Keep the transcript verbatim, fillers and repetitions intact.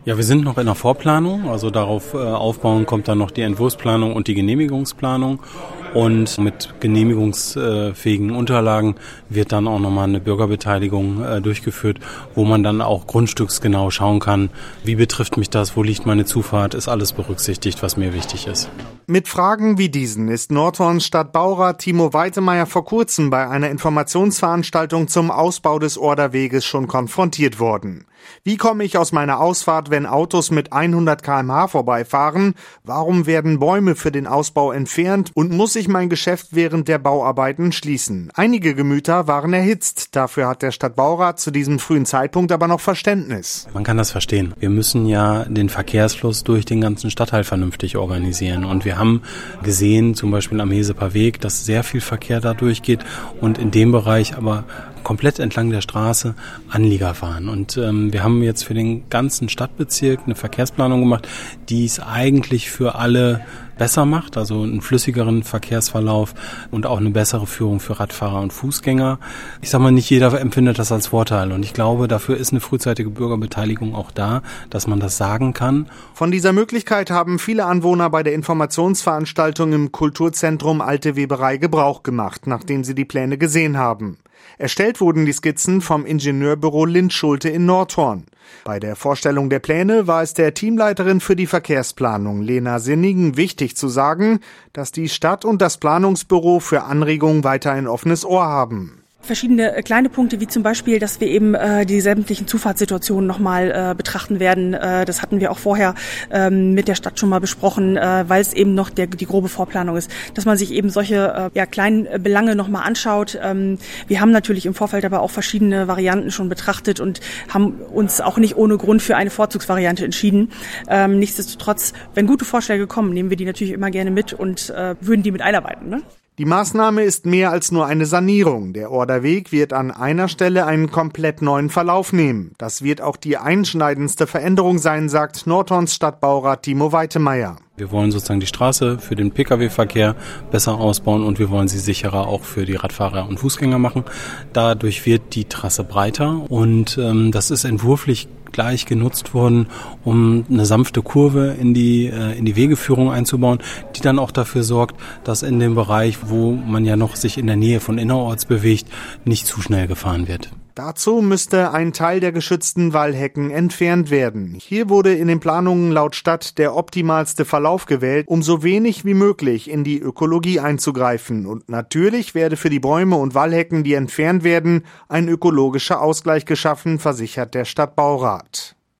Ja, wir sind noch in der Vorplanung, also darauf äh, aufbauen kommt dann noch die Entwurfsplanung und die Genehmigungsplanung. Und mit genehmigungsfähigen Unterlagen wird dann auch nochmal eine Bürgerbeteiligung äh, durchgeführt, wo man dann auch grundstücksgenau schauen kann, wie betrifft mich das, wo liegt meine Zufahrt, ist alles berücksichtigt, was mir wichtig ist. Mit Fragen wie diesen ist Nordhorns Stadtbaurat Timo Weitemeyer vor kurzem bei einer Informationsveranstaltung zum Ausbau des Orderweges schon konfrontiert worden. Wie komme ich aus meiner Ausfahrt, wenn Autos mit hundert Kilometer pro Stunde vorbeifahren? Warum werden Bäume für den Ausbau entfernt? Und muss ich mein Geschäft während der Bauarbeiten schließen? Einige Gemüter waren erhitzt. Dafür hat der Stadtbaurat zu diesem frühen Zeitpunkt aber noch Verständnis. Man kann das verstehen. Wir müssen ja den Verkehrsfluss durch den ganzen Stadtteil vernünftig organisieren. Und wir haben gesehen, zum Beispiel am Heseper Weg, dass sehr viel Verkehr da durchgeht und in dem Bereich aber komplett entlang der Straße Anlieger fahren. Und ähm, wir haben jetzt für den ganzen Stadtbezirk eine Verkehrsplanung gemacht, die es eigentlich für alle besser macht, also einen flüssigeren Verkehrsverlauf und auch eine bessere Führung für Radfahrer und Fußgänger. Ich sag mal, nicht jeder empfindet das als Vorteil und ich glaube, dafür ist eine frühzeitige Bürgerbeteiligung auch da, dass man das sagen kann. Von dieser Möglichkeit haben viele Anwohner bei der Informationsveranstaltung im Kulturzentrum Alte Weberei Gebrauch gemacht, nachdem sie die Pläne gesehen haben. Erstellt wurden die Skizzen vom Ingenieurbüro Lindschulte in Nordhorn. Bei der Vorstellung der Pläne war es der Teamleiterin für die Verkehrsplanung, Lena Sinnigen, wichtig zu sagen, dass die Stadt und das Planungsbüro für Anregungen weiter ein offenes Ohr haben. Verschiedene kleine Punkte, wie zum Beispiel, dass wir eben äh, die sämtlichen Zufahrtssituationen nochmal äh, betrachten werden. Äh, das hatten wir auch vorher ähm, mit der Stadt schon mal besprochen, äh, weil es eben noch der, die grobe Vorplanung ist. Dass man sich eben solche äh, ja, kleinen Belange nochmal anschaut. Ähm, wir haben natürlich im Vorfeld aber auch verschiedene Varianten schon betrachtet und haben uns auch nicht ohne Grund für eine Vorzugsvariante entschieden. Ähm, nichtsdestotrotz, wenn gute Vorschläge kommen, nehmen wir die natürlich immer gerne mit und äh, würden die mit einarbeiten, ne? Die Maßnahme ist mehr als nur eine Sanierung. Der Orderweg wird an einer Stelle einen komplett neuen Verlauf nehmen. Das wird auch die einschneidendste Veränderung sein, sagt Nordhorns Stadtbaurat Timo Weitemeyer. Wir wollen sozusagen die Straße für den Pkw-Verkehr besser ausbauen und wir wollen sie sicherer auch für die Radfahrer und Fußgänger machen. Dadurch wird die Trasse breiter und ähm, das ist entwurflich gleich genutzt worden, um eine sanfte Kurve in die äh, in die Wegeführung einzubauen, die dann auch dafür sorgt, dass in dem Bereich, wo man ja noch sich in der Nähe von innerorts bewegt, nicht zu schnell gefahren wird. Dazu müsste ein Teil der geschützten Wallhecken entfernt werden. Hier wurde in den Planungen laut Stadt der optimalste Verlauf gewählt, um so wenig wie möglich in die Ökologie einzugreifen. Und natürlich werde für die Bäume und Wallhecken, die entfernt werden, ein ökologischer Ausgleich geschaffen, versichert der Stadtbaurat.